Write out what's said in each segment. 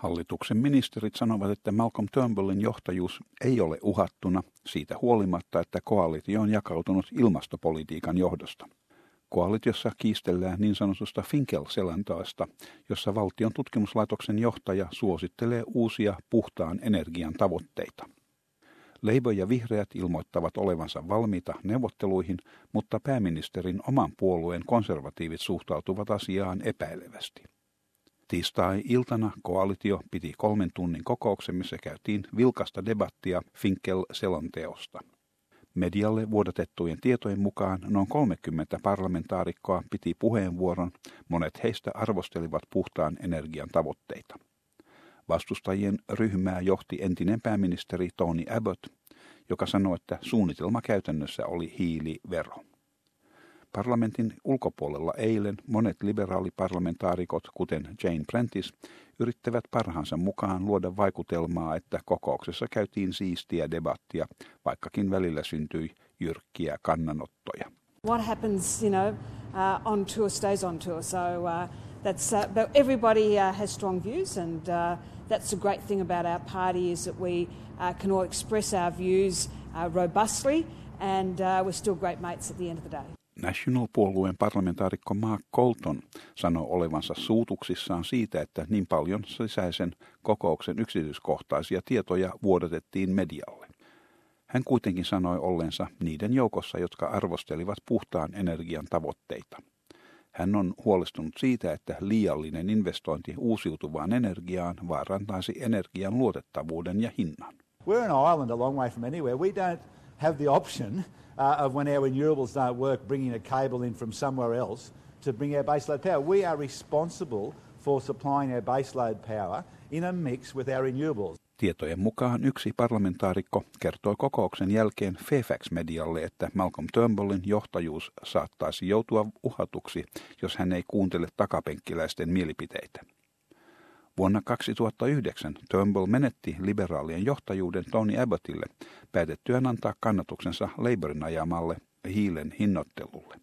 Hallituksen ministerit sanovat, että Malcolm Turnbullin johtajuus ei ole uhattuna siitä huolimatta, että koalitio on jakautunut ilmastopolitiikan johdosta. Koalitiossa kiistellään niin sanotusta Finkel-selonteosta, jossa valtion tutkimuslaitoksen johtaja suosittelee uusia puhtaan energian tavoitteita. Labour ja vihreät ilmoittavat olevansa valmiita neuvotteluihin, mutta pääministerin oman puolueen konservatiivit suhtautuvat asiaan epäilevästi. Tiistai-iltana koalitio piti 3 tunnin kokouksen, missä käytiin vilkasta debattia Finkel-selonteosta. Medialle vuodatettujen tietojen mukaan noin 30 parlamentaarikkoa piti puheenvuoron, monet heistä arvostelivat puhtaan energian tavoitteita. Vastustajien ryhmää johti entinen pääministeri Tony Abbott, joka sanoi, että suunnitelma käytännössä oli hiilivero. Parlamentin ulkopuolella eilen monet liberaaliparlamentaarikot, kuten Jane Prentice, yrittävät parhaansa mukaan luoda vaikutelmaa, että kokouksessa käytiin siistiä debattia, vaikkakin välillä syntyi jyrkkiä kannanottoja. What happens, on tour stays on tour. So but everybody has strong views, and that's the great thing about our party is that we can all express our views robustly, and we're still great mates at the end of the day. National-puolueen parlamentaarikko Mark Colton sanoi olevansa suutuksissaan siitä, että niin paljon sisäisen kokouksen yksityiskohtaisia tietoja vuodatettiin medialle. Hän kuitenkin sanoi olleensa niiden joukossa, jotka arvostelivat puhtaan energian tavoitteita. Hän on huolestunut siitä, että liiallinen investointi uusiutuvaan energiaan vaarantaisi energian luotettavuuden ja hinnan. We're an island a long way from anywhere. We don't have the option of when our renewables don't work, bringing a cable in from somewhere else to bring our baseload power. We are responsible for supplying our baseload power in a mix with our renewables. Tietojen mukaan yksi parlamentaarikko kertoi kokouksen jälkeen Fairfax-medialle, että Malcolm Turnbullin johtajuus saattaisi joutua uhatuksi, jos hän ei kuuntele takapenkkiläisten mielipiteitä. Vuonna 2009 Turnbull menetti liberaalien johtajuuden Tony Abbottille päätettyään antaa kannatuksensa Labourin ajamalle hiilen hinnoittelulle.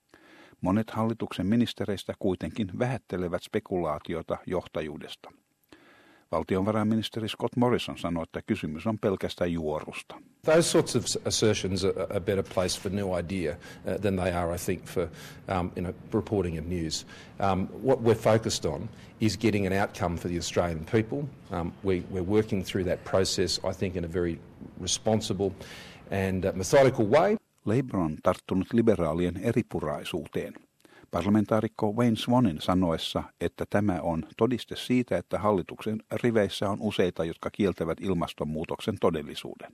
Monet hallituksen ministereistä kuitenkin vähättelevät spekulaatiota johtajuudesta. Valtionvarainministeri Scott Morrison sanoi, että kysymys on pelkästään juorusta. Those sorts of assertions are a better place for no idea than they are, I think, for reporting of news. What we're focused on is getting an outcome for the Australian people. We're working through that process, I think, in a very responsible and methodical way. Labour on tarttunut liberaalien eripuraisuuteen. Parlamentaarikko Wayne Swanin sanoessa, että tämä on todiste siitä, että hallituksen riveissä on useita, jotka kieltävät ilmastonmuutoksen todellisuuden.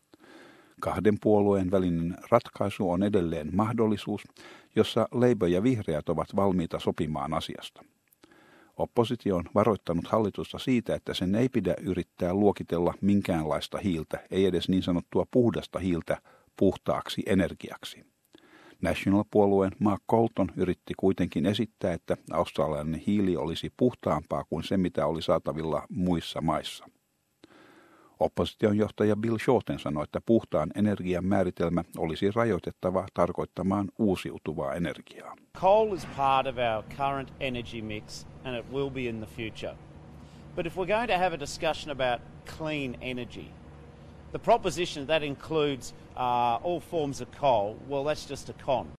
2 puolueen välinen ratkaisu on edelleen mahdollisuus, jossa Labour ja vihreät ovat valmiita sopimaan asiasta. Oppositio on varoittanut hallitusta siitä, että sen ei pidä yrittää luokitella minkäänlaista hiiltä, ei edes niin sanottua puhdasta hiiltä, puhtaaksi energiaksi. National-puolueen Mark Colton yritti kuitenkin esittää, että australialainen hiili olisi puhtaampaa kuin se, mitä oli saatavilla muissa maissa. Opposition johtaja Bill Shorten sanoi, että puhtaan energian määritelmä olisi rajoitettava tarkoittamaan uusiutuvaa energiaa. Coal is part of our current energy mix and it will be in the future. But if we're going to have a discussion about clean energy, the proposition that includes all forms of coal, well, that's just a con.